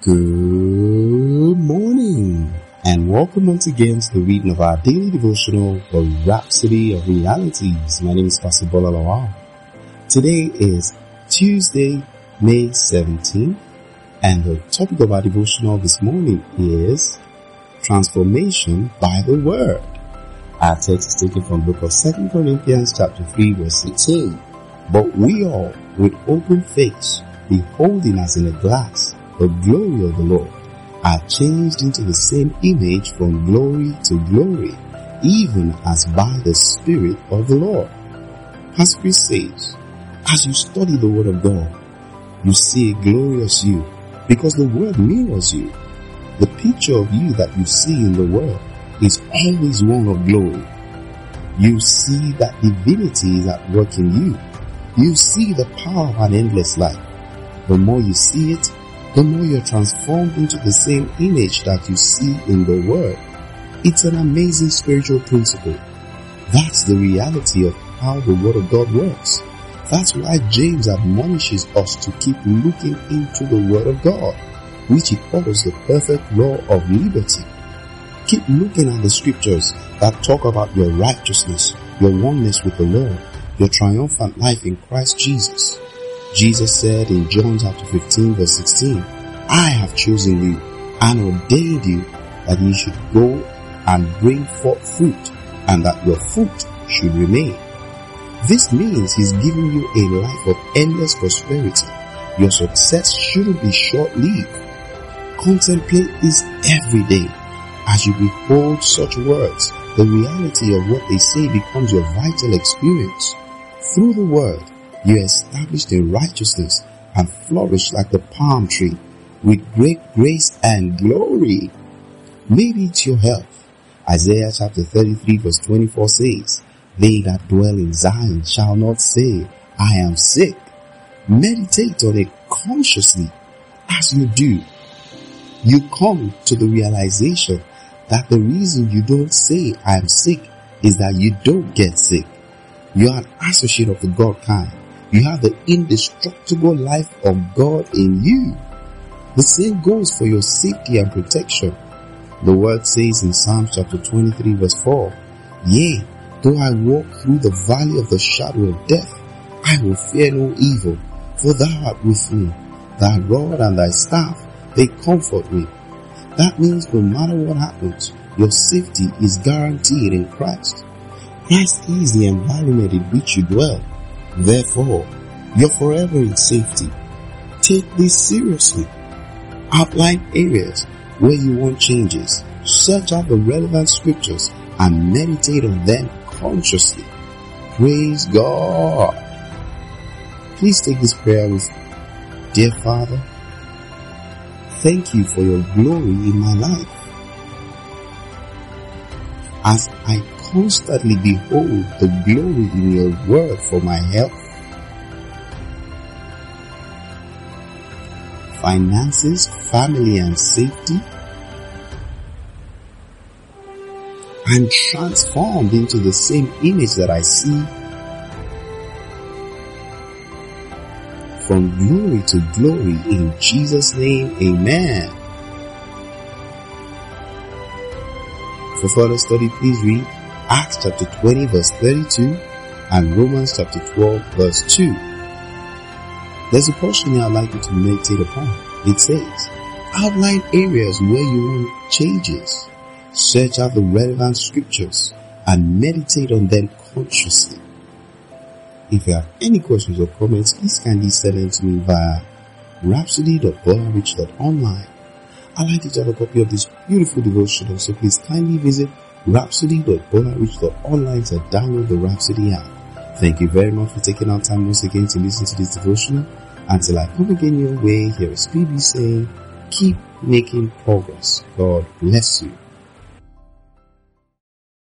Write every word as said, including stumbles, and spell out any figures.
Good morning and welcome once again to the reading of our daily devotional, The Rhapsody of Realities. My name is Pastor Bola Lawal. Today is Tuesday, May seventeenth, and the topic of our devotional this morning is Transformation by the Word. Our text is taken from the book of Second Corinthians chapter three verse eighteen. But we all, with open face, beholding as in a glass the glory of the Lord, are changed into the same image from glory to glory, even as by the Spirit of the Lord. As Chris says, as you study the Word of God, you see a glorious you, because the Word mirrors you. The picture of you that you see in the Word is always one of glory. You see that divinity is at work in you. You see the power of an endless life. The more you see it, the more you're transformed into the same image that you see in the Word. It's an amazing spiritual principle. That's the reality of how the Word of God works. That's why James admonishes us to keep looking into the Word of God, which he calls the perfect law of liberty. Keep looking at the scriptures that talk about your righteousness, your oneness with the Lord, your triumphant life in Christ Jesus. Jesus said in John chapter fifteen verse sixteen, I have chosen you and ordained you that you should go and bring forth fruit, and that your fruit should remain. This means he's giving you a life of endless prosperity. Your success shouldn't be short-lived. Contemplate this every day. As you behold such words, the reality of what they say becomes your vital experience. Through the Word, you are established in righteousness and flourish like the palm tree with great grace and glory. Maybe it's your health. Isaiah chapter thirty-three verse twenty-four says, They that dwell in Zion shall not say, I am sick. Meditate on it consciously. As you do, you come to the realization that the reason you don't say I am sick is that you don't get sick. You are an associate of the God kind. You have the indestructible life of God in you. The same goes for your safety and protection. The Word says in Psalm chapter twenty-three verse four, Yea, though I walk through the valley of the shadow of death, I will fear no evil, for thou art with me. Thy rod and thy staff, they comfort me. That means no matter what happens, your safety is guaranteed in Christ. Christ is the environment in which you dwell. Therefore, you're forever in safety. Take this seriously. Outline areas where you want changes. Search out the relevant scriptures and meditate on them consciously. Praise God. Please take this prayer with me. Dear Father, thank you for your glory in my life. As I constantly behold the glory in your word for my health, finances, family, and safety, I'm transformed into the same image that I see. From glory to glory, in Jesus' name, amen. For further study, please read Acts chapter twenty verse thirty-two and Romans chapter twelve verse two. There's a portion here I'd like you to meditate upon. It says, outline areas where you want changes. Search out the relevant scriptures and meditate on them consciously. If you have any questions or comments, please kindly send them to me via rhapsody dot bolarich dot online. I'd like you to have a copy of this beautiful devotional, so please kindly visit rhapsody dot bolarich dot online to download the Rhapsody app. Thank you very much for taking our time once again to listen to this devotional. Until I come again your way, here is P B saying, keep making progress. God bless you.